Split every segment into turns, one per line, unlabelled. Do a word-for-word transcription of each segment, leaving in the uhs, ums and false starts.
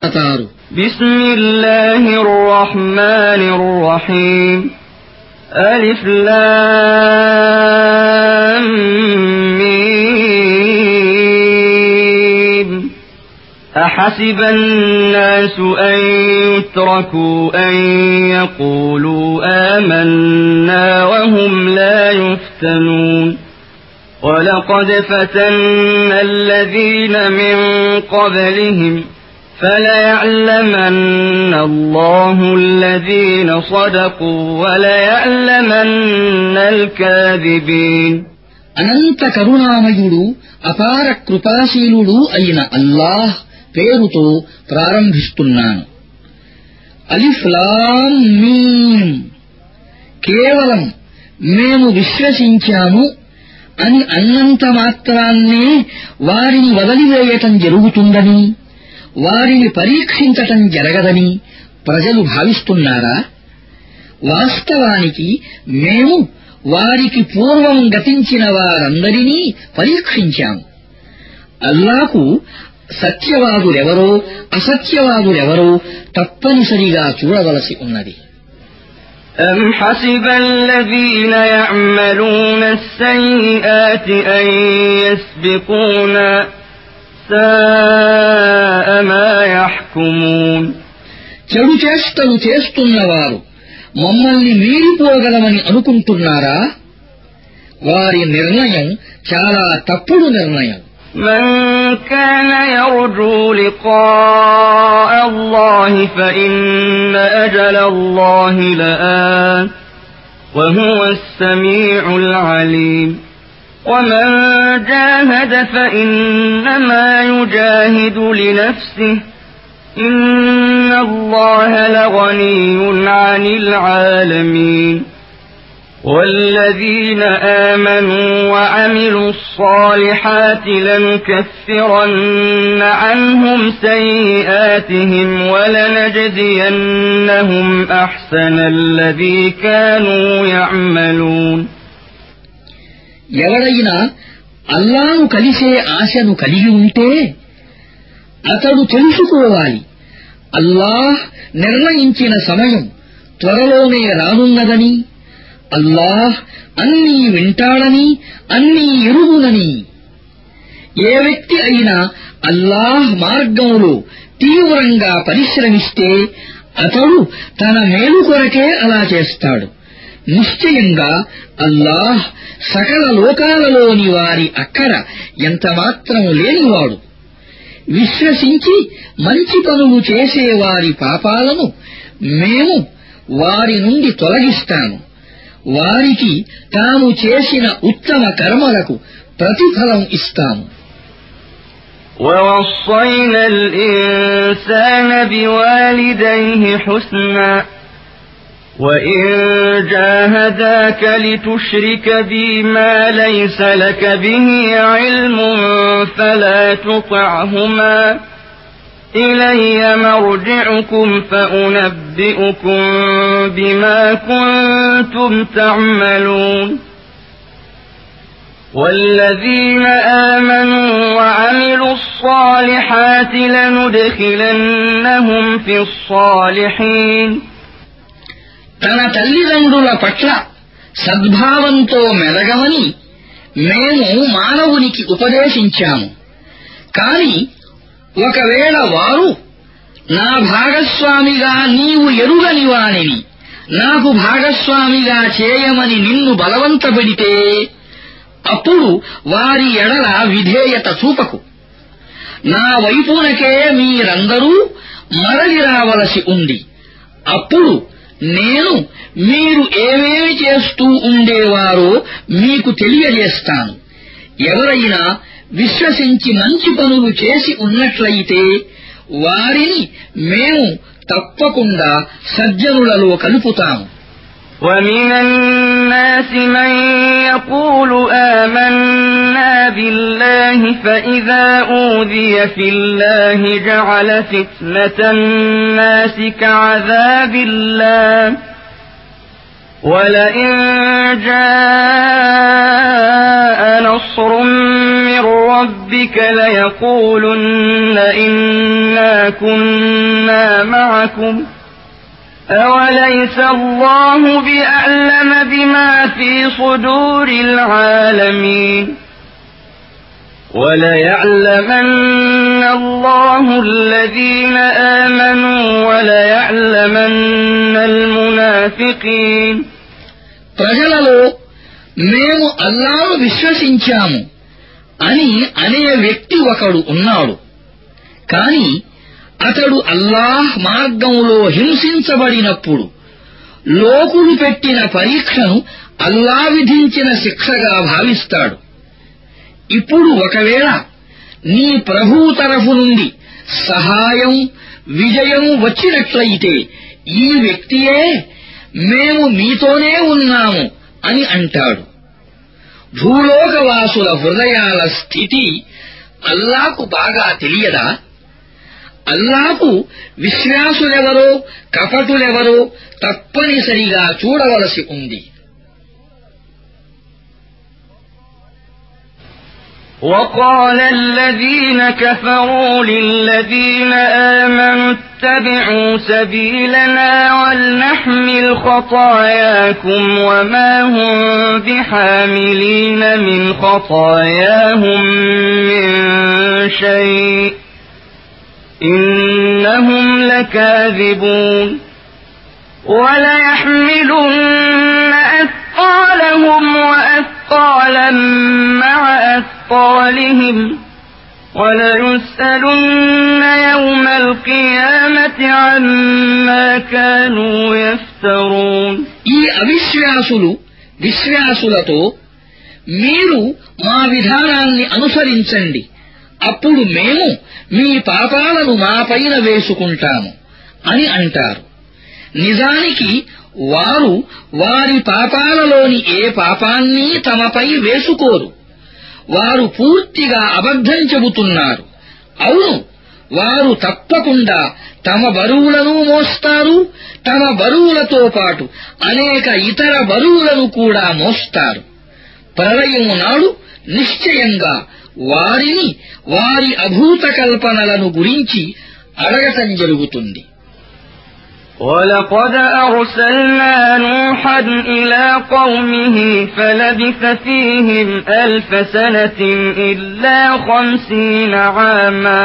بسم الله الرحمن الرحيم ألف لام ميم أحسب الناس أن يتركوا أن يقولوا آمنا وهم لا يفتنون ولقد فتنا الذين من قبلهم فليعلمن الله الذين صدقوا وليعلمن الكاذبين.
అనంత కరుణామయుడు అపార కృపాశీలుడు అయిన అల్లాహ్ పేరుతో ప్రారంభిస్తున్నాను. అలిఫ్ లామ్ మీమ్. కేవలం మేము విశ్వసించాము అని అన్నంత మాత్రాన్నే వారిని వదిలివేయటం జరుగుతుందని, వారిని పరీక్షించటం జరగదని ప్రజలు భావిస్తున్నారా? వాస్తవానికి మేము వారికి పూర్వం గతించిన వారందరినీ పరీక్షించాము. అల్లాకు సత్యవాదులెవరో అసత్యవాదులెవరో తప్పనిసరిగా చూడవలసి ఉన్నది.
أم حسب الذين يعملون السيئات أن يسبقونا ساء ما يحكمون.
చెడు చేష్టలు చేస్తున్నవారు మమ్మల్ని మీరిపోగలమని అనుకుంటున్నారా? వారి నిర్ణయం చాలా తప్పుడు నిర్ణయం.
من كان يرجو لقاء الله فإن أجل الله لآت وهو السميع العليم ومن جاهد فإنما يجاهد لنفسه إن الله لغني عن العالمين والذين آمنوا وعملوا الصالحات لنكفرن عنهم سيئاتهم ولنجزينهم أحسن الذي كانوا يعملون.
ఎవరైనా అల్లాహ్ను కలిసే ఆశను కలిగి ఉంటే అతడు తెలుసుకోవాలి, అల్లాహ్ నిర్ణయించిన సమయం త్వరలోనే రానున్నదని, అల్లాహ్ అన్నీ వింటాడని, అన్నీ ఎరుగునని. ఏ వ్యక్తి అయినా అల్లాహ్ మార్గంలో తీవ్రంగా పరిశ్రమిస్తే అతడు తన మేలు కొరకే అలా చేస్తాడు. నిశ్చయంగా అల్లాహ్ సకల లోకాలలోని వారి అక్కర ఎంతమాత్రం లేనివాడు. విశ్వసించి మంచి పనులు చేసేవారి పాపాలను మేము వారి నుండి తొలగిస్తాము. వారికి తాము చేసిన ఉత్తమ కర్మలకు ప్రతిఫలం ఇస్తాము.
ووصينا الإنسان بوالديه حسنا وإن جاهداك لتشرك بي ما ليس لك به علم فلا تطعهما إلي مرجعكم فأنبئكم بما كنتم تعملون والذين آمنوا وعملوا الصالحات لندخلنهم في الصالحين.
తన తల్లిదండ్రుల పట్ల సద్భావంతో మెలగమని మేము మానవునికి ఉపదేశించాము. కాని ఒకవేళ వారు నా భాగస్వామిగా నీవు ఎరుగని వానిని నాకు భాగస్వామిగా చేయమని నిన్ను బలవంతపెడితే అప్పుడు వారి ఎడల విధేయత చూపకు. నా వైపునకే మీరందరూ మరలి రావలసి ఉంది. అప్పుడు నేను మీరు ఏమేమి చేస్తూ ఉండేవారో మీకు తెలియజేస్తాను. ఎవరైనా విశ్వసించి మంచి పనులు చేసి ఉన్నట్లయితే వారిని మేము తప్పకుండా సజ్జనులలో కలుపుతాము.
ومن الناس من يقول آمنا بالله فإذا أوذي في الله جعل فتنة الناس كعذاب الله ولئن جاء نصر من ربك ليقولن إنا كنا معكم أوليس الله بأعلم بما في صدور العالمين وليعلمن الله الذين آمنوا وليعلمن المنافقين
ప్రజలలో మేము అల్లాహ్ను విశ్వసించాము అని అనే వ్యక్తి ఒకడు ఉన్నాడు. కాని అతడు అల్లాహ్ మార్గంలో హింసించబడినప్పుడు లోకులు పెట్టిన పరీక్షను అల్లా విధించిన శిక్షగా భావిస్తాడు. ఇప్పుడు ఒకవేళ నీ ప్రభువు తరఫు నుండి సహాయం విజయం వచ్చినట్లయితే ఈ వ్యక్తియే మేము మీతోనే ఉన్నాము అని అంటాడు. భూలోకవాసుల హృదయాల స్థితి అల్లాకు బాగా తెలియదా? అల్లాకు విశ్వాసులెవరో కపటులెవరో తప్పనిసరిగా చూడవలసి ఉంది.
وقال الذين كفروا للذين آمنوا اتبعوا سبيلنا ولنحمل خطاياكم وما هم بحاملين من خطاياهم من شيء إنهم لكاذبون وليحملن أثقالهم وأثقالا مع أثقالهم وليسألن يوم القيامة عما كانوا يفترون
ఈ అవిశ్వాసులు విశ్వాసులతో మీరు మా విధానాన్ని అనుసరించండి, అప్పుడు మేము మీ పాపాలను మాపైన వేసుకుంటాము అని అంటారు. నిజానికి వారు వారి పాపాలలోని ఏ పాపాన్నీ తమపై వేసుకోరు. వారు పూర్తిగా అబద్ధం చెబుతున్నారు. అవును, వారు తప్పకుండా తమ బరువులను మోస్తారు, తమ బరువులతో పాటు అనేక ఇతర బరువులను కూడా మోస్తారు. ప్రళయం నాడు నిశ్చయంగా వారిని వారి అభూత కల్పనలను గురించి అడగటం జరుగుతుంది.
ولقد أرسلنا نوحا إلى قومه فلبث فيهم ألف سنة إلا خمسين عاما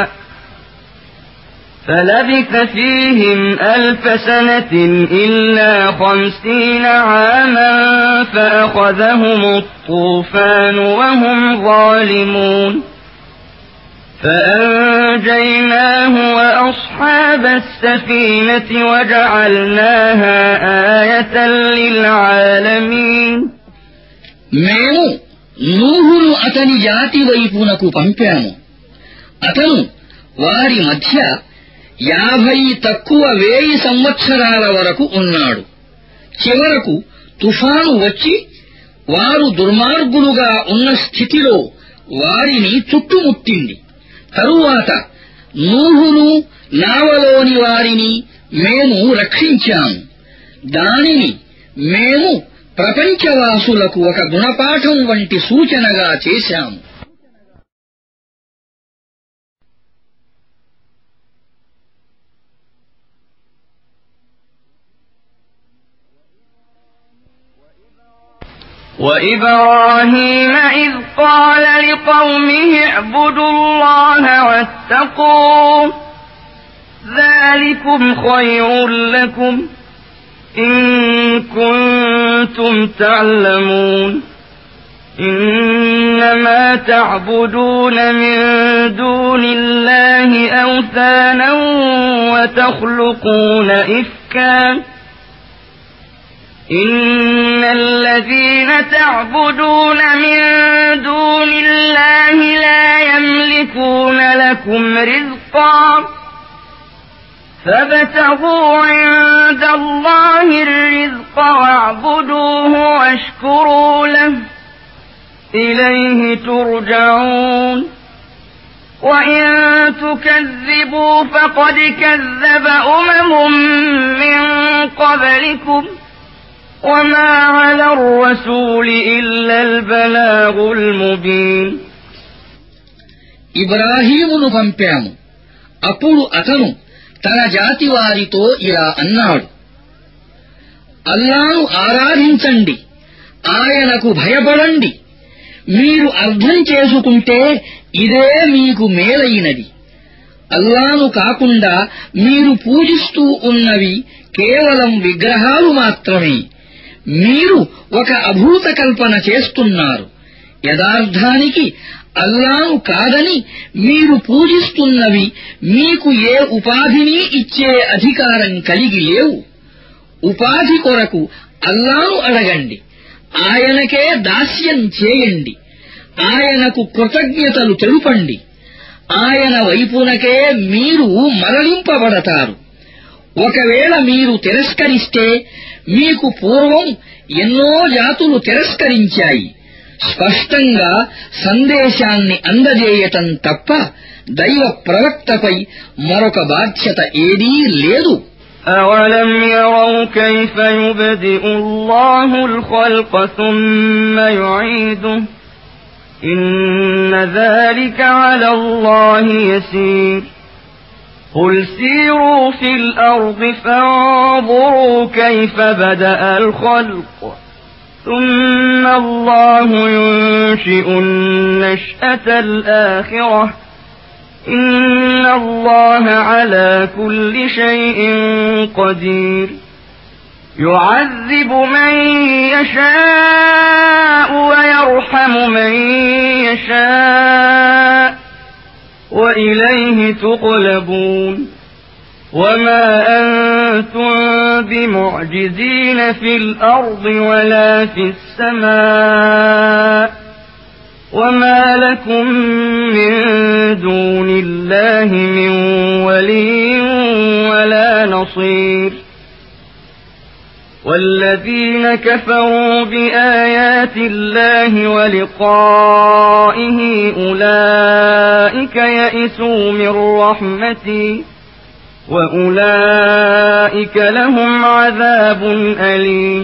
فلبث فيهم ألف سنة إلا خمسين عاما فأخذهم الطوفان وهم ظالمون فأنجيناه وأصحاب السفينة وجعلناها آية للعالمين
మేము నూహును అతని జాతి వైపునకు పంపాము. అతను వారి మధ్య యాభై తక్కువ వేయి సంవత్సరాల వరకు ఉన్నాడు. చివరకు తుఫాను వచ్చి వారు దుర్మార్గులుగా ఉన్న స్థితిలో వారిని చుట్టుముట్టింది. తరువాత నూహును నావలోని వారిని మేము రక్షించాము. దానిని మేము ప్రపంచవాసులకు ఒక గుణపాఠం వంటి సూచనగా చేశాము.
وإبراهيم إذ قال لقومه اعبدوا الله واتقوه ذلكم خير لكم إن كنتم تعلمون إنما تعبدون من دون الله أوثانا وتخلقون إفكا إن الذين تعبدون من دون الله لا يملكون لكم رزقا فابتغوا عند الله الرزق واعبدوه واشكروا له إليه ترجعون وإن تكذبوا فقد كذب أمم من قبلكم وما على الرسول إلا البلاغ المبين
ఇబ్రాహీమును పంపాము. అప్పుడు అతను తన జాతి వారితో ఇలా అన్నాడు: అల్లాను ఆరాధించండి, ఆయనకు భయపడండి. మీరు అర్థం చేసుకుంటే ఇదే మీకు మేలైనది. అల్లాను కాకుండా మీరు పూజిస్తూ ఉన్నవి కేవలం విగ్రహాలు మాత్రమే. మీరు ఒక అభూత కల్పన చేస్తున్నారు. యథార్థానికి అల్లాను కాదని మీరు పూజిస్తున్నవి మీకు ఏ ఉపాధిని ఇచ్చే అధికారం కలిగి లేవు. ఉపాధి కొరకు అల్లాను అడగండి, ఆయనకే దాస్యం చేయండి, ఆయనకు కృతజ్ఞతలు తెలుపండి. ఆయన వైపునకే మీరు మరలింపబడతారు. ఒకవేళ మీరు తిరస్కరిస్తే మీకు పూర్వం ఎన్నో జాతులు తిరస్కరించాయి. స్పష్టంగా సందేశాన్ని అందజేయటం తప్ప దైవ ప్రవక్తపై మరొక బాధ్యత ఏదీ లేదు.
أَوَلَمْ يَرَوْا كَيْفَ يُبْدِئُ اللَّهُ الْخَلْقَ ثُمَّ يُعِيدُهُ إِنَّ ذَلِكَ عَلَى اللَّهِ يَسِيرٌ قُلْ سِيرُوا فِي الْأَرْضِ فَانظُرُوا كَيْفَ بَدَأَ الْخَلْقَ ثُمَّ اللَّهُ يُنشِئُ النَّشْأَةَ الْآخِرَةَ إِنَّ اللَّهَ عَلَى كُلِّ شَيْءٍ قَدِيرٌ يُعَذِّبُ مَن يَشَاءُ وَيَرْحَمُ مَن يَشَاءُ وَإِلَيْهِ تُقْلَبُونَ وَمَا أَنتُم بِمُعْجِزِينَ فِي الْأَرْضِ وَلَا فِي السَّمَاءِ وَمَا لَكُم مِّن دُونِ اللَّهِ مِن وَلِيٍّ وَلَا نَصِيرٍ وَالَّذِينَ كَفَرُوا بِآيَاتِ اللَّهِ وَلِقَائِهِ أُولَئِكَ يَئِسُوا مِن رَّحْمَتِي وَأُولَئِكَ لَهُمْ عَذَابٌ أَلِيمٌ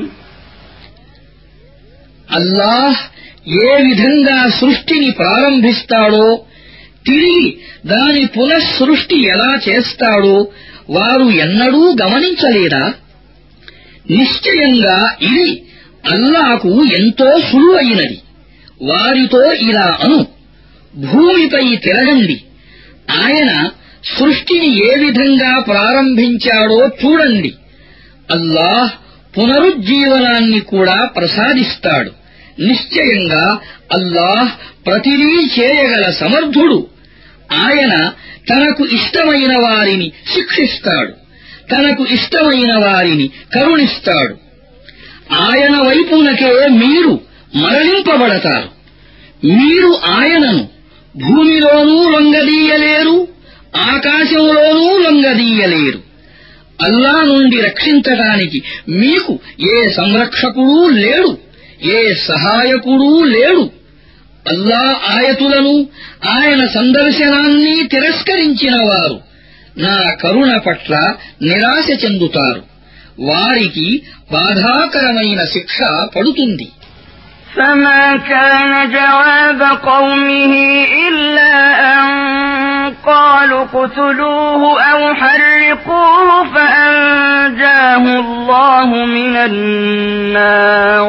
అల్లాహ్ ఏ విధంగా సృష్టిని ప్రారంభిస్తాడో, తిరిగి దాని పునఃసృష్టి ఎలా చేస్తాడో వారు ఎన్నడూ గమనించలేదా? నిశ్చయంగా ఇది అల్లాహకు ఎంతో సులువైనది. వారితో ఇలా అను: భూమిపై తిరగండి, ఆయన సృష్టిని ఏ విధంగా ప్రారంభించాడో చూడండి. అల్లాహ్ పునరుజ్జీవనాన్ని కూడా ప్రసాదిస్తాడు. నిశ్చయంగా అల్లాహ్ ప్రతిదీ చేయగల సమర్థుడు. ఆయన తనకు ఇష్టమైన వారిని శిక్షిస్తాడు, తనకు ఇష్టమైన వారిని కరుణిస్తాడు. ఆయన వైపునకే మీరు మరలింపబడతారు. మీరు ఆయనను భూమిలోనూ లొంగదీయలేరు, ఆకాశంలోనూ లొంగదీయలేరు. అల్లా నుండి రక్షించటానికి మీకు ఏ సంరక్షకుడూ లేడు, ఏ సహాయకుడూ లేడు. అల్లా ఆయతులను, ఆయన సందర్శనాన్ని తిరస్కరించిన వారు నా కరుణ పట్ల నిరాశ చెందుతారు. వారికి బాధాకరమైన శిక్ష పడుతుంది.
فما كان جواب قومه إلا أن قالوا اقتلوه أو حرقوه فأنجاه الله من النار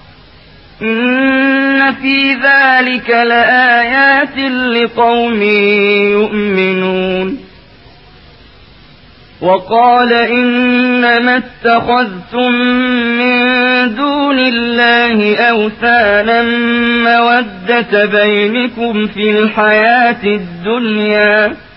إن في ذلك لآيات لقوم يؤمنون وقال إنما اتخذتم من دون الله أوثانا مودة بينكم في الحياة الدنيا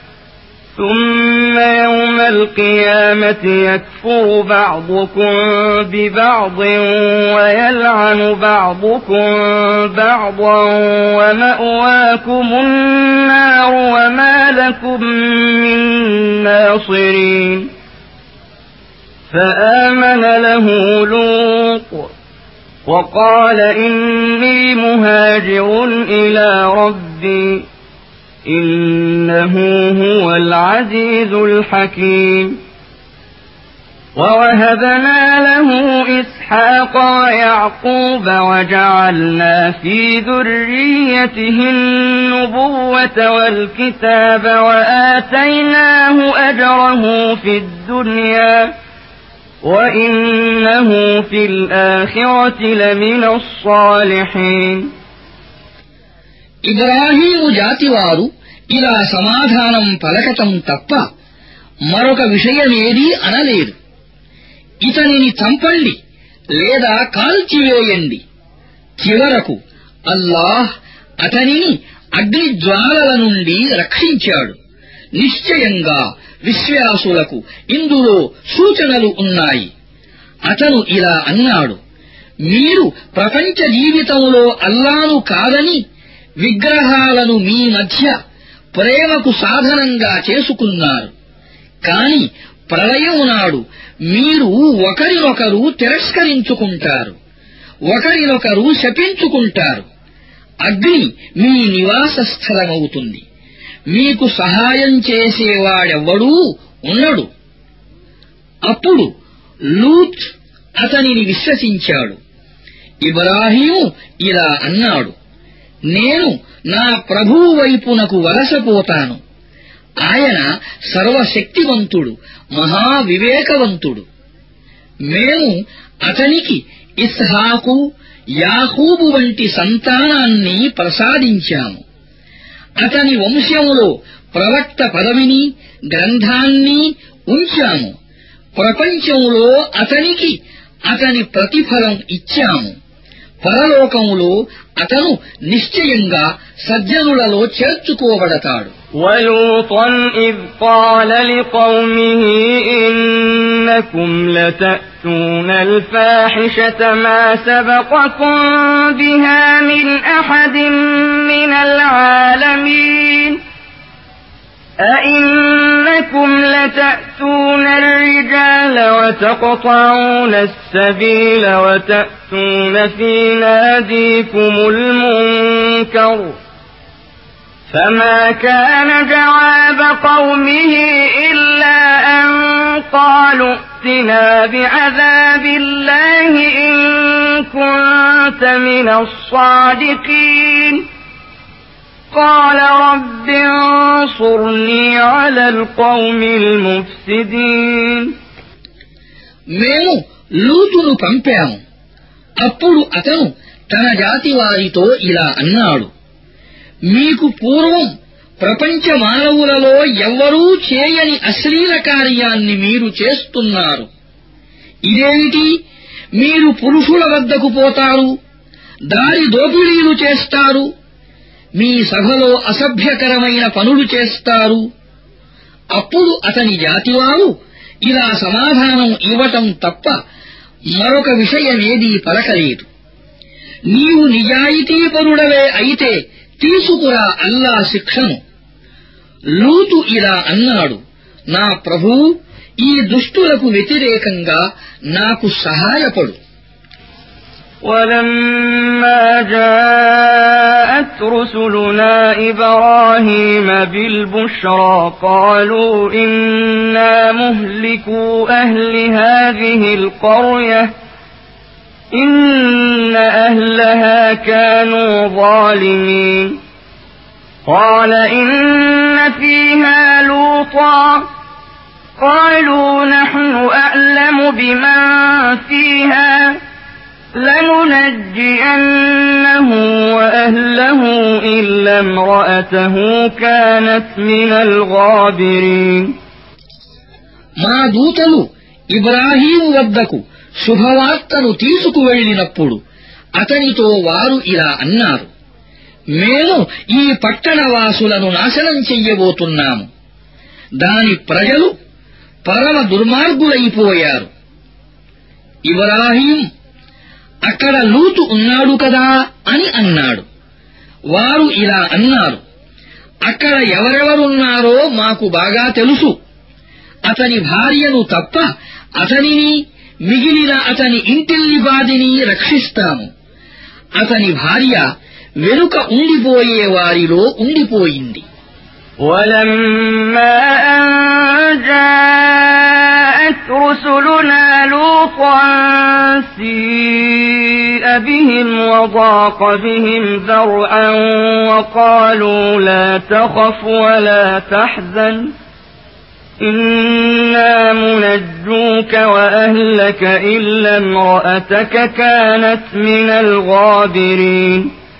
ثم يوم القيامة يكفر بعضكم ببعض ويلعن بعضكم بعضا ومأواكم النار وما لكم من ناصرين فآمن له لوط وقال إني مهاجر إلى ربي إنه هو العزيز الحكيم ووهبنا له إسحاق ويعقوب وجعلنا في ذريته النبوة والكتاب وآتيناه أجره في الدنيا وإنه في الآخرة لمن الصالحين.
ఇబ్రాహీము జాతివారు ఇలా సమాధానం పలకటం తప్ప మరొక విషయమేదీ అనలేదు. ఇతనిని చంపండి లేదా కాల్చివేయండి. చివరకు అల్లాహ్ అతనిని అగ్నిజ్వాలల నుండి రక్షించాడు. నిశ్చయంగా విశ్వాసులకు ఇందులో సూచనలు ఉన్నాయి. అతను ఇలా అన్నాడు, మీరు ప్రపంచ జీవితంలో అల్లాను కాదని విగ్రహాలను మీ మధ్య ప్రేమకు సాధనంగా చేసుకున్నారు. కాని ప్రళయం నాడు మీరు ఒకరినొకరు తిరస్కరించుకుంటారు, ఒకరినొకరు శపించుకుంటారు. అగ్ని మీ నివాస స్థలమవుతుంది. మీకు సహాయం చేసేవాడెవ్వడూ ఉండడు. అప్పుడు లూత్ అతనిని విశ్వసించాడు. ఇబ్రాహీము ఇలా అన్నాడు, నేను నా ప్రభువు వైపునకు వలసపోతాను. ఆయన సర్వశక్తివంతుడు, మహావివేకవంతుడు. మేము అతనికి ఇస్హాకు, యాకూబు వంటి సంతానాన్ని ప్రసాదించాము. అతని వంశంలో ప్రవక్త పదవిని, గ్రంథాన్ని ఉంచాము. ప్రపంచంలో అతనికి అతని ప్రతిఫలం ఇచ్చాము. పరలోకంలో అతను నిశ్చయంగా సజ్జనులలో చేర్చుకోబడతాడు.
وَلُوطًا إِذْ قَالَ لِقَوْمِهِ إِنَّكُمْ لَتَأْتُونَ الْفَاحِشَةَ مَا سَبَقَكُم بِهَا مِنْ أَحَدٍ مِّنَ الْعَالَمِينَ أَإِنَّكُمْ لَتَأْتُونَ الرِّجَالَ وَتَقْطَعُونَ السَّبِيلَ وَتَأْتُونَ فِي نَادِيكُمُ الْمُنكَرَ فَمَا كَانَ جَوَابَ قَوْمِهِ إِلَّا أَن قَالُوا ائْتِنَا بِعَذَابِ اللَّهِ إِن كُنتَ مِنَ الصَّادِقِينَ قال رب انصرني على القوم المفسدين.
మేము లూతును పంపాము. అప్పుడు అతను తన జాతి వారితో ఇలా అన్నాడు, మీకు పూర్వం ప్రపంచ మానవులలో ఎవ్వరూ చేయని అశ్లీల కార్యాన్ని మీరు చేస్తున్నారు. ఇదేమిటి? మీరు పురుషుల వద్దకు పోతారు, దారి దోపిడీలు చేస్తారు, మీ సభలో అసభ్యకరమైన పనులు చేస్తారు. అప్పుడు అతని జాతివారు ఇలా సమాధానం ఇవ్వటం తప్ప మరొక విషయమేదీ పలకలేదు. నీవు నిజాయితీపరుడవే అయితే తీసుకురా అల్లా శిక్షను. లూతు ఇలా అన్నాడు, నా ప్రభూ, ఈ దుష్టులకు వ్యతిరేకంగా నాకు సహాయపడు.
وَلَمَّا جَاءَتْ رُسُلُنَا إِبْرَاهِيمَ بِالْبُشْرَى قَالُوا إِنَّا مُهْلِكُو أَهْلِ هَذِهِ الْقَرْيَةِ إِنَّ أَهْلَهَا كَانُوا ظَالِمِينَ قَالَ إِنَّ فِيهَا لُوطًا قَالُوا نَحْنُ أَعْلَمُ بِمَنْ فِيهَا لَنُنَجِّيَنَّهُ وَأَهْلَهُ إِلَّا امْرَأَتَهُ كَانَتْ مِنَ الْغَابِرِينَ.
మా దూతలు ఇబ్రాహీము వద్దకు శుభవార్తను తీసుకువెళ్లినప్పుడు అతనితో వారు ఇలా అన్నారు, మేము ఈ పట్టణవాసులను నాశనం చెయ్యబోతున్నాము. దాని ప్రజలు పరమ దుర్మార్గులైపోయారు. ఇబ్రాహీం అక్కడ లూతు ఉన్నాడు కదా అని అన్నాడు. వారు ఇలా అన్నారు, అక్కడ ఎవరెవరున్నారో మాకు బాగా తెలుసు. అతని భార్యను తప్ప అతనిని, మిగిలిన అతని ఇంటిల్లిపాదిని రక్షిస్తాము. అతని భార్య వెనుక ఉండిపోయే వారిలో ఉండిపోయింది.
وَلَمَّا أَن جَاءَتْ رسلنا لوطا سيء بهم وضاق بهم ذرعا وقالوا لا تخف ولا تحزن إنا منجوك وأهلك إلا امرأتك كانت من الغابرين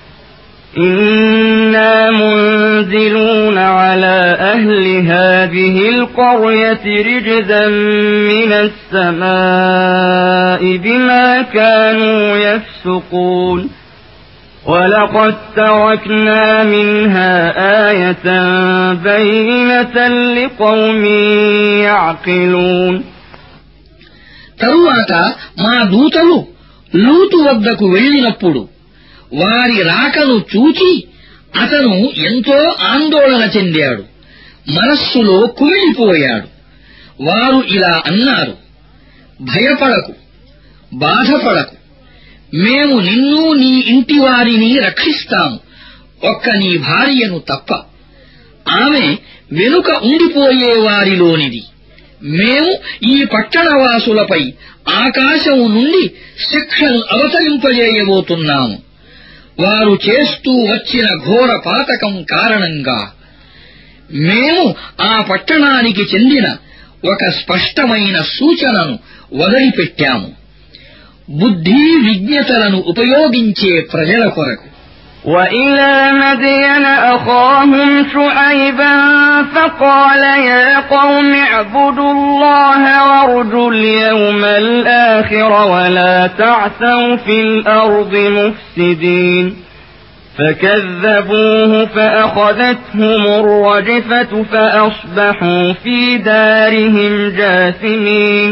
إنا منزلون على أهل هذه القرية رجزا من السماء بما كانوا يفسقون ولقد تركنا منها آية بينة لقوم يعقلون
తరువాత మా దూతలు లూతు వద్దకు వెళ్ళినప్పుడు వారి రాకను చూచి అతను ఎంతో ఆందోళన చెందాడు, మనస్సులో కుమిలిపోయాడు. వారు ఇలా అన్నారు, భయపడకు, బాధపడకు, మేము నిన్ను నీ ఇంటి వారిని రక్షిస్తాము, ఒక్క నీ భార్యను తప్ప. ఆమె వెనుక ఉండిపోయే వారిలోనిది. మేము ఈ పట్టణవాసులపై ఆకాశం నుండి శిక్షను అవతరింపజేయబోతున్నాము. వారు చేస్తూ వచ్చిన ఘోర పాతకం కారణంగా మేము ఆ పట్టణానికి చెందిన ఒక స్పష్టమైన సూచనను వదిలిపెట్టాము, బుద్ధి విజ్ఞతలను ఉపయోగించే ప్రజల కొరకు.
وإلى مدين أخاهم شعيبا فقال يا قوم اعبدوا الله وارجوا اليوم الآخر ولا تعثوا في الأرض مفسدين فكذبوه فأخذتهم الرجفة فأصبحوا في دارهم جاثمين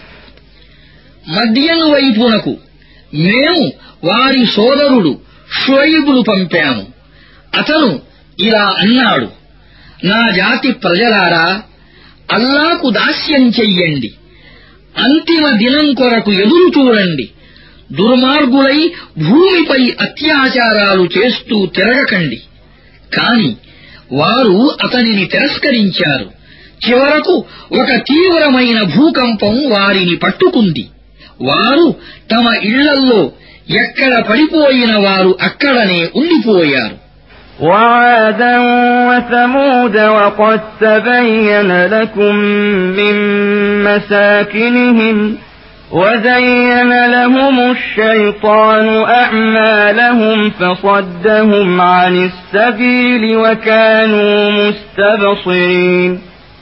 మద్యను వైపునకు మేము వారి సోదరుడు షుఐబును పంపాము. అతను ఇలా అన్నాడు, నా జాతి ప్రజలారా, అల్లాకు దాస్యం చెయ్యండి, అంతిమ దినం కొరకు ఎదురు చూడండి, దుర్మార్గులై భూమిపై అత్యాచారాలు చేస్తూ తిరగకండి. కాని వారు అతనిని తిరస్కరించారు. చివరకు ఒక తీవ్రమైన భూకంపం వారిని పట్టుకుంది. వారు తమ ఇళ్లల్లో ఎక్కడ పడిపోయిన వారు అక్కడనే ఉండిపోయారు.
وعادا وثمود وقد تبين لكم من مساكنهم وزين لهم الشيطان أعمالهم فصدهم عن السبيل وكانوا مستبصرين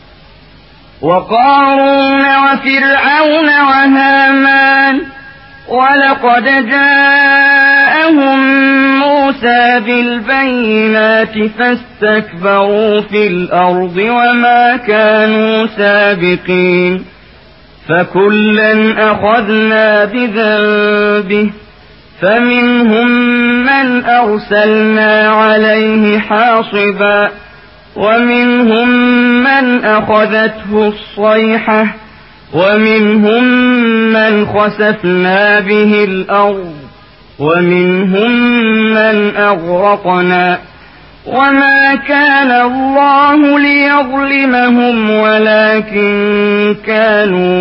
وقارون وفرعون وهامان ولقد جاءهم موسى بالبينات فاستكبروا في الأرض وما كانوا سابقين فكلا أخذنا بذنبه فمنهم من أرسلنا عليه حاصبا ومنهم من أخذته الصيحة ومنهم من خسفنا به الأرض ومنهم من أغرقنا وما كان الله ليظلمهم ولكن كانوا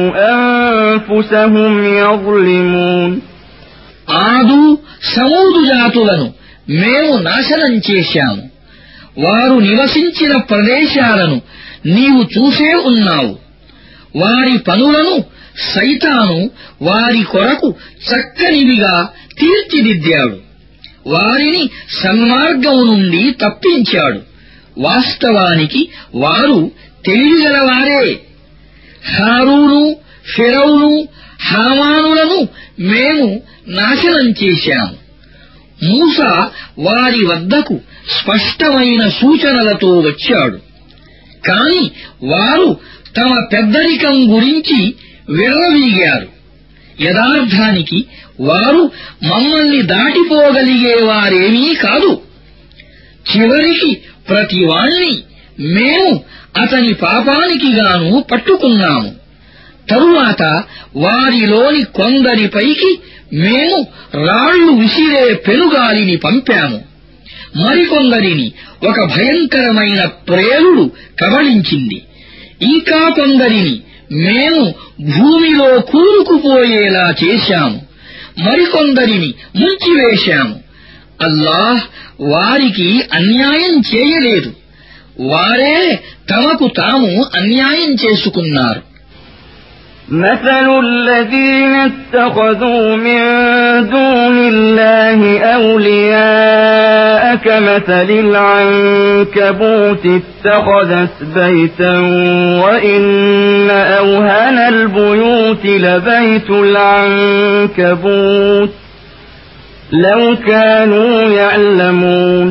أنفسهم يظلمون
ఆదు సమూదు జాతులను మేము నాశనం చేశాము. వారు నివసించిన ప్రదేశాలను నీవు చూసే ఉన్నావు. వారి పనులను సైతాను వారి కొరకు చక్కనివిగా తీర్చిదిద్దాడు. వారిని సన్మార్గం నుండి తప్పించాడు. వాస్తవానికి వారు తెలివిగలవారే. హారూను, ఫిరౌను, హామానులను మేము నాశనం చేశాము. మూసా వారి వద్దకు స్పష్టమైన సూచనలతో వచ్చాడు. కాని వారు తమ పెద్దరికం గురించి విర్రవీగారు. యథార్థానికి వారు మమ్మల్ని దాటిపోగలిగేవారేమీ కాదు. చివరికి ప్రతివాణ్ణి మేము అతని పాపానికి గాను పట్టుకున్నాము. తరువాత వారిలోని కొందరిపైకి మేము రాళ్లు విసిరే పెనుగాలిని పంపాము. మరికొందరిని ఒక భయంకరమైన ప్రేలుడు కబళించింది. ఇంకా కొందరిని మేము భూమిలో కూరుకుపోయేలా చేశాము, మరికొందరిని ముంచివేశాము. అల్లాహ్ వారికి అన్యాయం చేయలేదు, వారే తమకు తాము అన్యాయం చేసుకున్నారు.
مثل الذين اتخذوا من دون الله أولياء كمثل العنكبوت اتخذت بيتا وإن أوهن البيوت لبيت العنكبوت لو كانوا يعلمون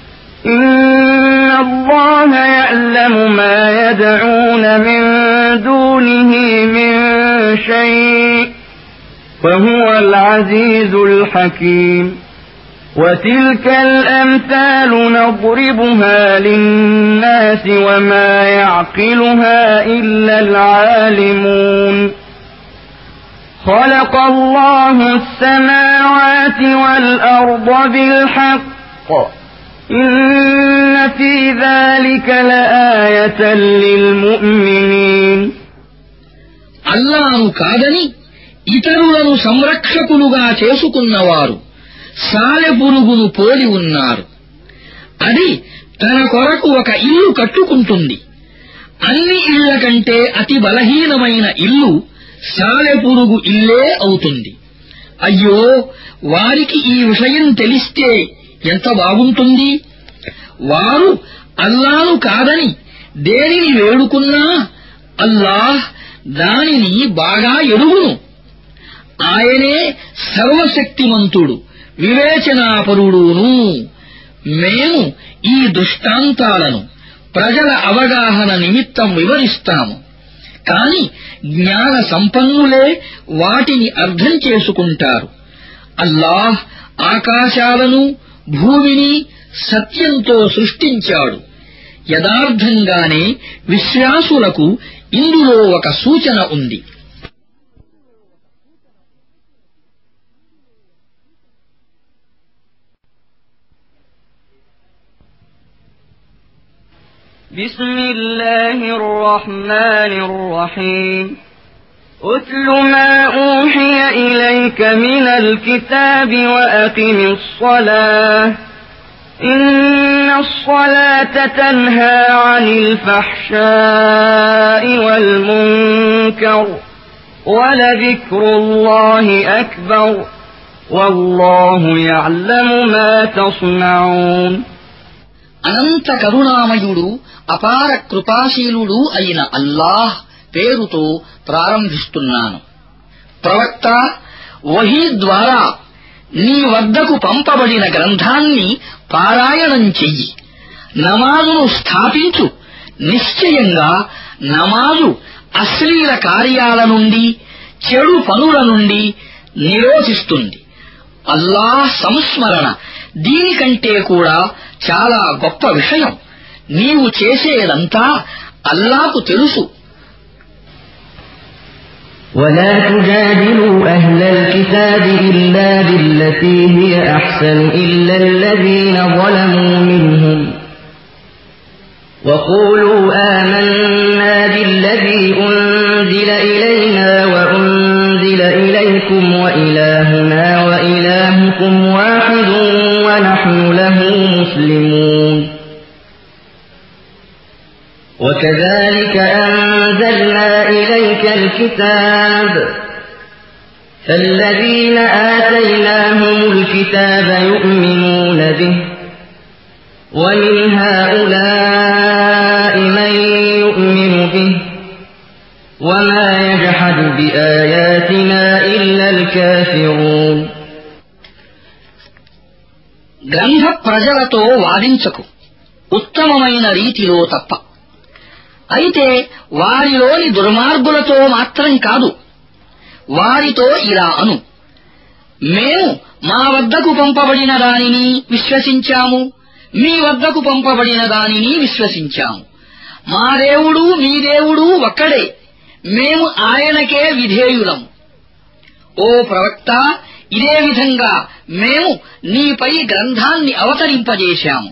إن الله يعلم ما يدعون من دونه من شيء وهو العزيز الحكيم وتلك الأمثال نضربها للناس وما يعقلها إلا العالمون خلق الله السماوات والأرض بالحق إن في ذلك لآية للمؤمنين
అల్లాహ్ను కాదని ఇతరులను సంరక్షకులుగా చేసుకున్నవారు సాలెపురుగును పోలి ఉన్నారు. అది తన కొరకు ఒక ఇల్లు కట్టుకుంటుంది. అన్ని ఇళ్ల కంటే అతి బలహీనమైన ఇల్లు సాలెపురుగు ఇల్లే అవుతుంది. అయ్యో, వారికి ఈ విషయం తెలిస్తే ఎంత బాగుంటుంది. వారు అల్లాహ్ను కాదని దేనిని వేడుకున్నా అల్లాహ్ దానిని బాగా ఎరుగును. ఆయనే సర్వశక్తిమంతుడు, వివేచనాపరుడును. మేము ఈ దృష్టాంతాలను ప్రజల అవగాహన నిమిత్తం వివరిస్తాము, కాని జ్ఞాన సంపన్నులే వాటిని అర్థం చేసుకుంటారు. అల్లాహ్ ఆకాశాలను భూమిని సత్యంతో సృష్టించాడు. యథార్థంగానే విశ్వాసులకు ఇందులో ఒక సూచన ఉంది.
بسم الله الرحمن الرحيم أتل ما أوحي إليك من الكتاب وأقم الصلاة إن الصلاة تنهى عن الفحشاء والمنكر ولذكر الله أكبر والله يعلم ما تصنعون
అనంత కరుణామయుడు అపార కృపాశీలుడు అయిన అల్లాహ్ పేరుతో ప్రారంభిస్తున్నాను. ప్రవక్త, వహీ ద్వారా నీ వద్దకు పంపబడిన గ్రంథాన్ని పారాయణం చెయ్యి. నమాజును స్థాపించు. నిశ్చయంగా నమాజు అశ్లీల కార్యాల నుండి, చెడు పనుల నుండి నిరోధిస్తుంది. అల్లాహ్ సంస్మరణ దీనికంటే కూడా చాలా గొప్ప విషయం. నీవు చేసేదంతా అల్లాహ్కు తెలుసు.
ولا تجادلوا أهل الكتاب إلا بالتي هي أحسن إلا الذين ظلموا منهم وقولوا آمنا بالذي أنزل إلينا وأنزل إليكم وإلهنا وإلهكم واحد ونحن له مسلمون وكذلك أنزلنا إليك الكتاب فالذين آتيناهم الكتاب يؤمنون به ومن هؤلاء من يؤمن به وما يجحد بآياتنا إلا الكافرون
గ్రంథ ప్రజలతో వాదించకు, ఉత్తమమైన రీతిలో తప్ప. అయితే వారిలోని దుర్మార్గులతో మాత్రం కాదు. వారితో ఇలా అను: మేము మా వద్దకు పంపబడిన దానిని విశ్వసించాము, మీ వద్దకు పంపబడిన దానిని విశ్వసించాము. మా దేవుడు మీ దేవుడు ఒక్కడే, మేము ఆయనకే విధేయులము. ఓ ప్రవక్త, ఇదే విధంగా మేము నీపై గ్రంథాన్ని అవతరింపజేశాము.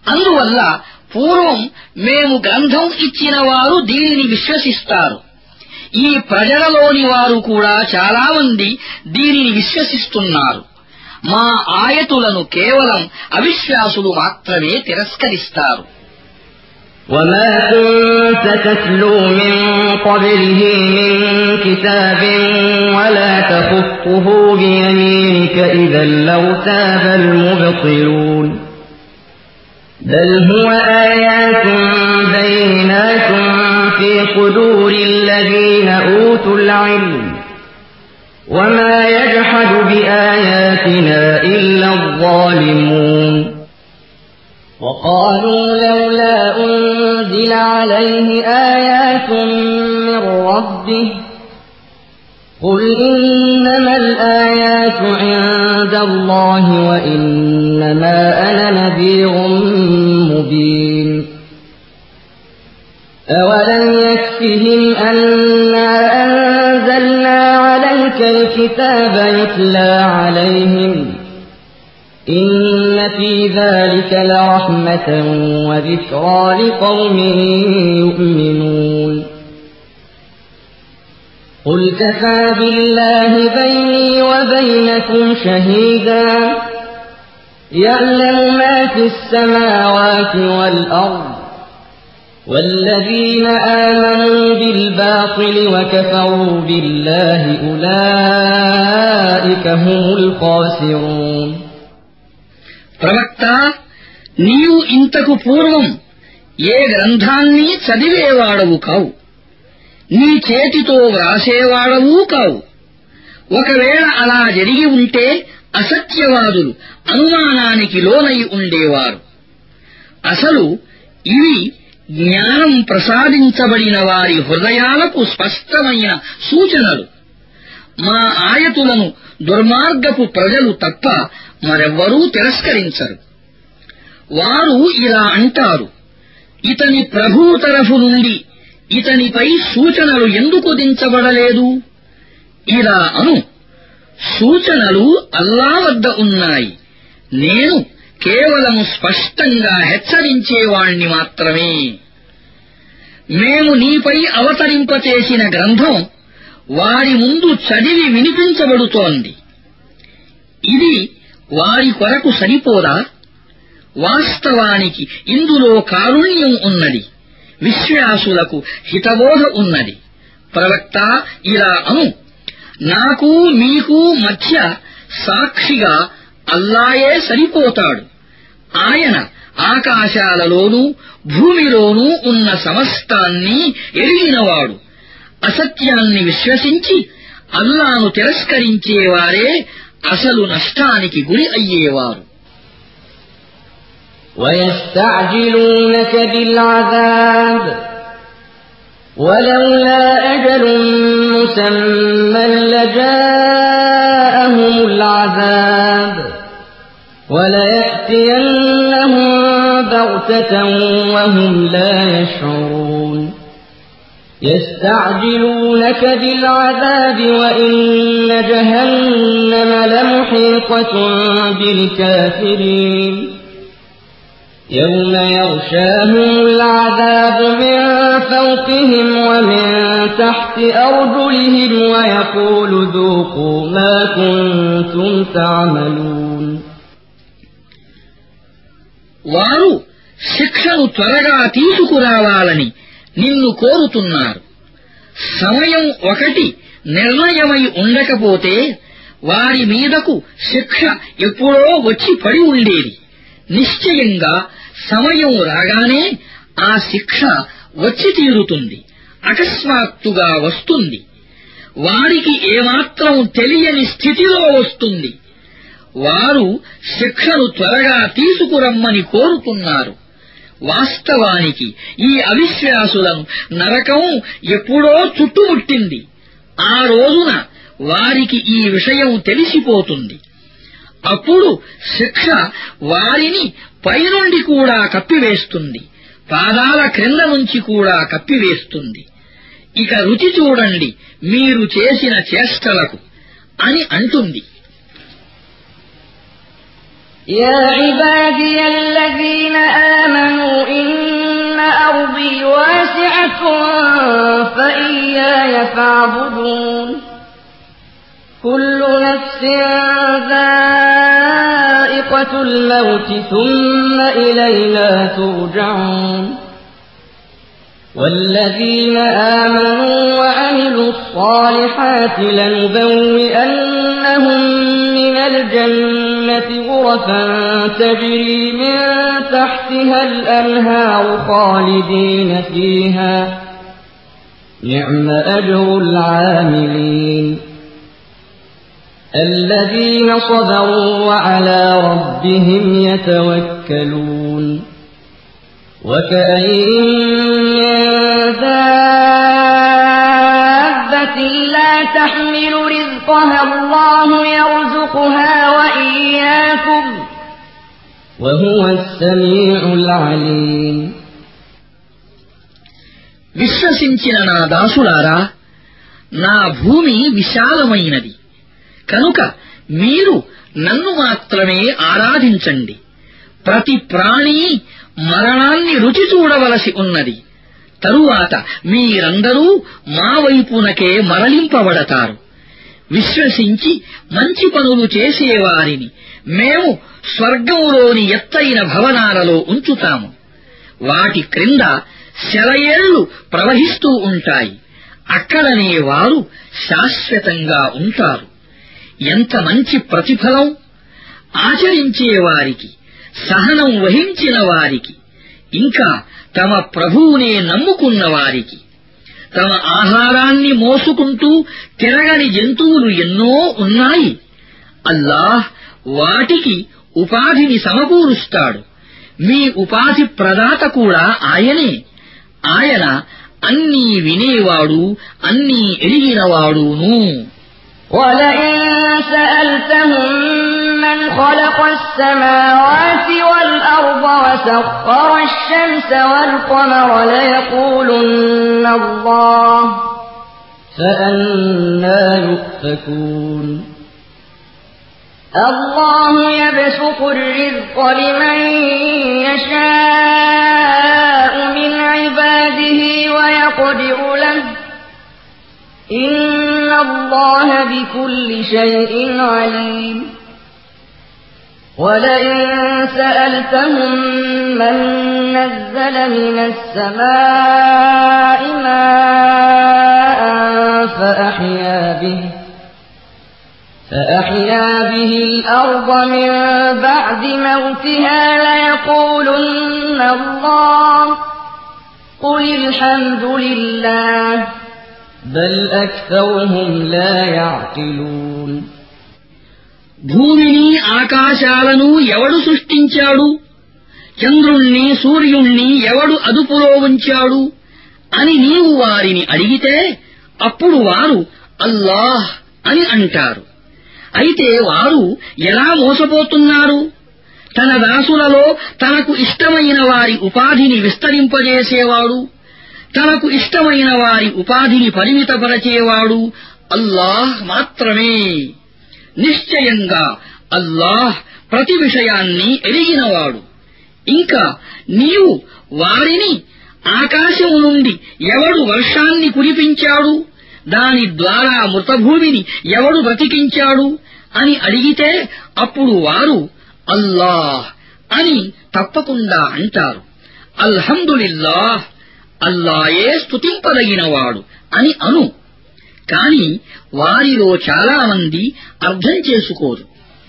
అందువల్ల పూర్వం మేము గ్రంథం ఇచ్చిన వారు దీనిని విశ్వసిస్తారు. ఈ ప్రజలలోని వారు కూడా చాలామంది దీనిని విశ్వసిస్తున్నారు. మా ఆయతులను కేవలం అవిశ్వాసులు మాత్రమే తిరస్కరిస్తారు.
وما كنت تتلو من قبله من كتاب ولا تخطه بيمينك إذا لارتاب المبطلون بل هو آيات بينات في صدور الذين أوتوا العلم وما يجحد بآياتنا إلا الظالمون وقالوا لولا أنزل عليه آيات من ربه قل إنما الآيات عند الله وإنما أنا نذير مبين أولم يكفهم أنا أنزلنا عليك الكتاب يتلى عليهم إن في ذلك لرحمة وذكرى لقوم يؤمنون قل كفى بالله بيني وبينكم شهيدا يعلم ما في السماوات والأرض والذين آمنوا بالباطل وكفروا بالله أولئك هم الخاسرون.
ప్రవక్త, నీవు ఇంతకు పూర్వం ఏ గ్రంథాన్ని చదివేవాడవు కావు, నీ చేతితో వ్రాసేవాడవూ కావు. ఒకవేళ అలా జరిగి ఉంటే అసత్యవాదులు అనుమానానికి లోనై ఉండేవారు. అసలు ఇవి జ్ఞానం ప్రసాదించబడిన వారి హృదయాలకు స్పష్టమైన సూచనలు. మా ఆయతులను దుర్మార్గపు ప్రజలు తప్ప మరెవ్వరూ తిరస్కరించరు. వారు ఇలా అంటారు, ఇతని ప్రభువు తరఫు నుండి ఇతనిపై సూచనలు ఎందుకు దించబడలేదు? ఇలా అను, సూచనలు అల్లా వద్ద ఉన్నాయి, నేను కేవలం స్పష్టంగా హెచ్చరించేవాణ్ణి మాత్రమే. మేము నీపై అవతరింపచేసిన గ్రంథం వారి ముందు చదివి వినిపించబడుతోంది. ఇది వారి కొరకు సరిపోదా? వాస్తవానికి ఇందులో కారుణ్యం ఉన్నది, విశ్వాసులకు హితబోధ ఉన్నది. ప్రవక్త, ఇలా అను, నాకు మీకు మధ్య సాక్షిగా అల్లాయే సరిపోతాడు. ఆయన ఆకాశాలలోనూ భూమిలోనూ ఉన్న సమస్తాన్ని ఎరిగినవాడు. అసత్యాన్ని విశ్వసించి అల్లాను తిరస్కరించేవారే అసలు నష్టానికి గురి అయ్యేవారు.
وَيَسْتَعْجِلُونَكَ بِالْعَذَابِ وَلَوْلَا أَجَلٌ مُّسَمًّى لَّجَاءَهُمُ الْعَذَابُ وَلَيَأْتِيَنَّهُم بَغْتَةً وَهُمْ لَا يَشْعُرُونَ يستعجلونك بالعذاب وإن جهنم لمحيطة بالكافرين يوم يغشاهم العذاب من فوقهم ومن تحت أرجلهم ويقول ذوقوا ما كنتم تعملون.
వారు శిక్షను త్వరగా తీసుకురావాలని నిన్ను కోరుతున్నారు. సమయం ఒకటి నిర్ణయమై ఉండకపోతే వారి మీదకు శిక్ష ఎప్పుడో వచ్చి పడి ఉండేది. నిశ్చయంగా సమయం రాగానే ఆ శిక్ష వచ్చి తీరుతుంది, అకస్మాత్తుగా వస్తుంది. వారికి ఏమాత్రం తెలియని స్థితిలో వస్తుంది. వారు శిక్షను త్వరగా తీసుకురమ్మని కోరుతున్నారు. వాస్తవానికి ఈ అవిశ్వాసులను నరకం ఎప్పుడో చుట్టుముట్టింది. ఆ రోజున వారికి ఈ విషయం తెలిసిపోతుంది. అప్పుడు శిక్ష వారిని పైనుండి కూడా కప్పివేస్తుంది, పాదాల క్రింద నుంచి కూడా కప్పివేస్తుంది. ఇక రుచి చూడండి మీరు చేసిన చేష్టలకు అని అంటుంది.
يا عبادي الذين آمنوا إن أرضي واسعة فإياي فاعبدون كل نفس ذائقة الموت ثم إلينا ترجعون والذين آمنوا وعملوا الصالحات لنبوئنهم من الجنة غرفا تجري من تحتها الأنهار خالدين فيها نعم أجر العاملين الذين صبروا وعلى ربهم يتوكلون وكأين من دابة لا تحمل رزقها الله يرزقها وإياكم وهو السميع العليم
విశ్వసించిన నా దాసులారా, నా భూమి విశాలమైనది కనుక మీరు నన్ను మాత్రమే ఆరాధించండి. ప్రతి ప్రాణి మరణాన్ని రుచి చూడవలసి ఉన్నది. తరువాత మీరందరూ మా వైపునకే మరలింపబడతారు. విశ్వసించి మంచి పనులు చేసేవారిని మేము స్వర్గంలోని ఎత్తైన భవనాలలో ఉంచుతాము. వాటి క్రింద సెలయేళ్లు ప్రవహిస్తూ ఉంటాయి. అక్కడనే వారు శాశ్వతంగా ఉంటారు. ఎంత మంచి ప్రతిఫలం! ఆచరించేవారికి, సహనం వహించిన వారికి, ఇంకా తమ ప్రభువునే నమ్ముకున్న వారికి. తమ ఆహారాన్ని మోసుకుంటూ తిరగని జంతువులు ఎన్నో ఉన్నాయి. అల్లాహ్ వాటికి ఉపాధిని సమకూరుస్తాడు. మీ ఉపాధి ప్రదాత కూడా ఆయనే. ఆయన అన్నీ వినేవాడు, అన్నీ ఎరిగినవాడును.
وَلَئِن سَأَلْتَهُم مَّنْ خَلَقَ السَّمَاوَاتِ وَالْأَرْضَ وَسَخَّرَ الشَّمْسَ وَالْقَمَرَ لَيَقُولُنَّ اللَّهُ فَأَنَّىٰ يُؤْفَكُونَ اللَّهُ يَبْسُطُ الرِّزْقَ لِمَن يَشَاءُ مِنْ عِبَادِهِ وَيَقْدِرُ لَهُ إِنَّ اللَّهَ بِكُلِّ شَيْءٍ عَلِيمٌ وَلَئِن سَأَلْتَهُم مَّن نَّزَّلَ مِنَ السَّمَاءِ مَاءً فَأَحْيَا بِهِ فَأَحْيَا بِهِ الْأَرْضَ مِن بَعْدِ مَوْتِهَا لَيَقُولُنَّ اللَّهُ قُلِ الْحَمْدُ لِلَّهِ بل أكثرهم لا يعقلون
భూమిని ఆకాశాలను ఎవడు సృష్టించాడు? చంద్రుణ్ణి సూర్యుణ్ణి ఎవడు అదుపులో ఉంచాడు అని నీవు వారిని అడిగితే అప్పుడు వారు అల్లాహ్ అని అంటారు. అయితే వారు ఎలా మోసపోతున్నారు? తన దాసులలో తనకు ఇష్టమైన వారి ఉపాధిని విస్తరింపజేసేవాడు, తనకు ఇష్టమైన వారి ఉపాధిని పరిమితపరచేవాడు అల్లాహ్ మాత్రమే. నిశ్చయంగా అల్లాహ్ ప్రతి విషయాన్ని ఎరిగినవాడు. ఇంకా నీవు వారిని ఆకాశం నుండి ఎవడు వర్షాన్ని కురిపించాడు, దాని ద్వారా మృతభూమిని ఎవడు బ్రతికించాడు అని అడిగితే అప్పుడు వారు అల్లాహ్ అని తప్పకుండా అంటారు. అల్హమ్దులిల్లాహ్, అల్లాయే స్తుతింపదగినవాడు అని అను. కాని వారిలో చాలా మంది అర్థం చేసుకోరు.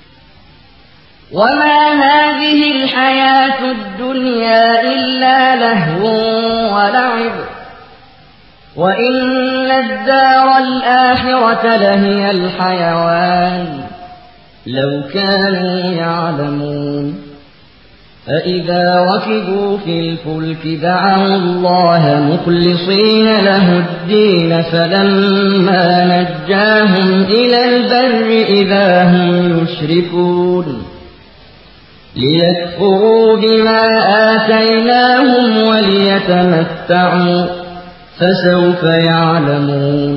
وَمَا هَٰذِهِ الْحَيَاةُ الدُّنْيَا إِلَّا لَهْوٌ وَلَعِبٌ وَإِنَّ الدَّارَ الْآخِرَةَ لَهِيَ الْحَيَوَانُ لَوْ كَانُوا يَعْلَمُونَ فَإِذَا رَكِبُوا فِي الْفُلْكِ دَعَوُا اللَّهَ مُخْلِصِينَ لَهُ الدِّينَ فَلَمَّا نَجَّاهُمْ إِلَى الْبَرِّ إِذَا هُمْ يُشْرِكُونَ لِيَكْفُرُوا بِمَا آتَيْنَاهُمْ وَلِيَتَمَتَّعُوا فَسَوْفَ يَعْلَمُونَ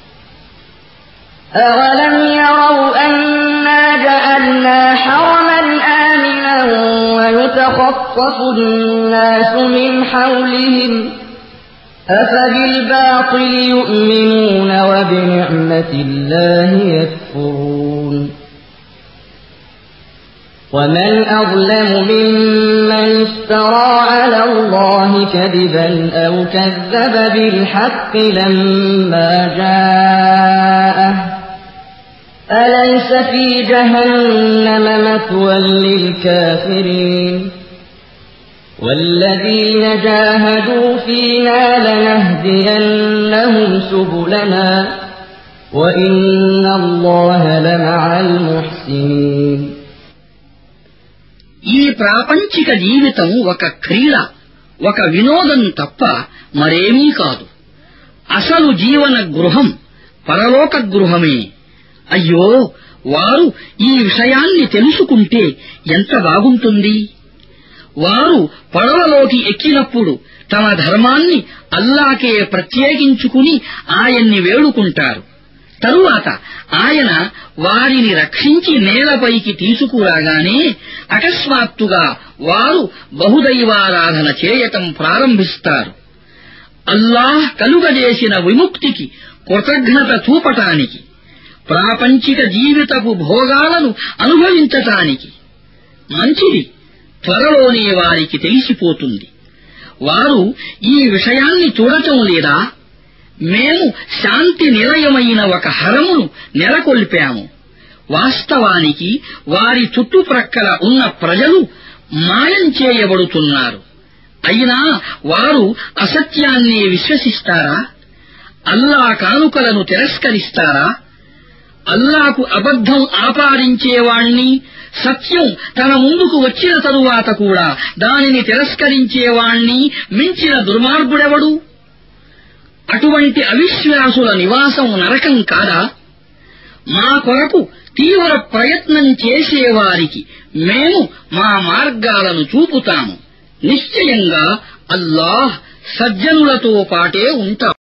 أَوَلَمْ يَرَوْا أَنَّا جَعَلْنَا حَرَمًا آمِنًا وَيُتَخَذَّ يتخطف الناس من حولهم أفبالباطل يؤمنون وبنعمة الله يكفرون ومن أظلم ممن افترى على الله كذبا أو كذب بالحق لما جاءه أليس في جهنم مثوى للكافرين والذين جاهدوا فينا لنهدينهم سبلنا وإن الله لمع المحسنين
ఈ ప్రాపంచిక జీవితం ఒక క్రీడ, ఒక వినోదం తప్ప మరేమీ కాదు. అసలు జీవన గృహం పరలోక గృహమే. అయ్యో, వారు ఈ విషయాన్ని తెలుసుకుంటే ఎంత బాగుంటుంది. వారు పడవలోకి ఎక్కినప్పుడు తమ ధర్మాన్ని అల్లాకే ప్రత్యేకించుకుని ఆయన్ని వేడుకుంటారు. తరువాత ఆయన వారిని రక్షించి నేలపైకి తీసుకురాగానే అకస్మాత్తుగా వారు బహుదైవారాధన చేయటం ప్రారంభిస్తారు. అల్లాహ్ కలుగజేసిన విముక్తికి కృతజ్ఞత చూపటానికి, ప్రాపంచిక జీవితపు భోగాలను అనుభవించటానికి. మంచిది, త్వరలోనే వారికి తెలిసిపోతుంది. వారు ఈ విషయాన్ని చూడటం లేదా? మేము శాంతి నిలయమైన ఒక హరమును నెలకొల్పాము. వాస్తవానికి వారి చుట్టుప్రక్కల ఉన్న ప్రజలు మాయం చేయబడుతున్నారు. అయినా వారు అసత్యాన్ని విశ్వసిస్తారా? అల్లా కానుకలను తిరస్కరిస్తారా? అల్లాకు అబద్ధం ఆపాదించేవాణ్ణి, సత్యం తన ముందుకు వచ్చిన తరువాత కూడా దానిని తిరస్కరించేవాణ్ణి మించిన దుర్మార్గుడెవడు? అటువంటి అవిశ్వాసుల నివాసం నరకం కాదా? మా కొరకు తీవ్ర ప్రయత్నం చేసేవారికి మేము మా మార్గాలను చూపుతాము. నిశ్చయంగా అల్లాహ్ సజ్జనులతో పాటే ఉంటాడు.